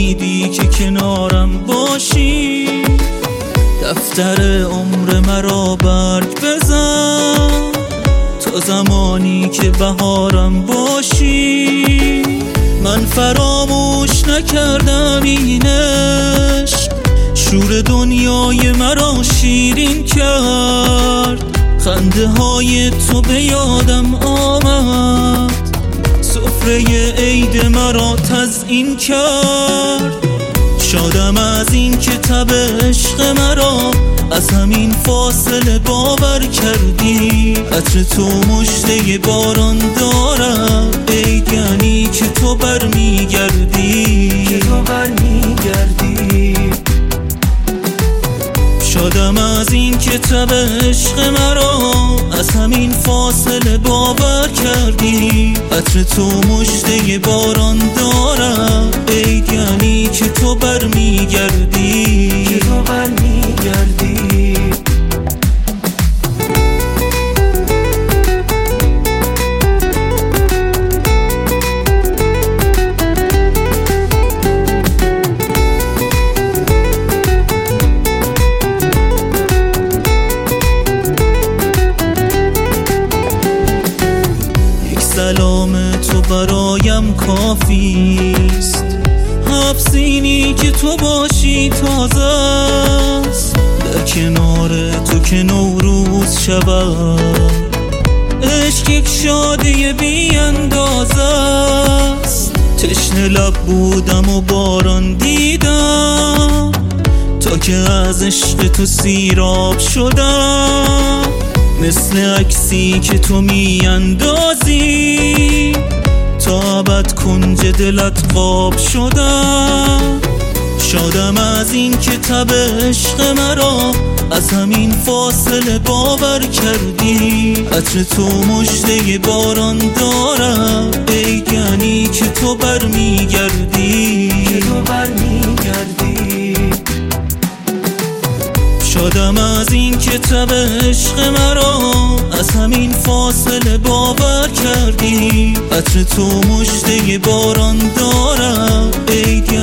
امیدی که کنارم باشی. دفتر عمر مرا برگ بزن تا زمانی که بهارم باشی. من فراموش نکردم این عشق، شور دنیای مرا شیرین کرد. خنده های تو به یادم آمد، سفره عید مرا تزیین کرد. شادم از این که تب عشق مرا از همین فاصله باور کردی. عطر تو مژده باران دارد، عید یعنی که تو برمیگردی. شادم از این که تب عشق مرا از همین فاصله باور کردی. عطر تو مژده باران دارد، عید یعنی که تو برمیگردی. سلام تو برایم کافیست، حبسینی که تو باشی تازه است. در کنار تو که نوروز شود، عشق یک شادی بی اندازه است. تشنه لب بودم و باران دیدم، تا که از عشق تو سیراب شدم. مثل عکسی که تو می اندازی، تا ابد کنج دلت خواب شدم. شادم از این که تب عشق مرا از همین فاصله باور کردی. عطر تو مژده باران دارد، عید یعنی که تو برمیگردی. شادم از این که تب عشق مرا از همین فاصله باور کردی. عطر تو مژده باران دارد، عید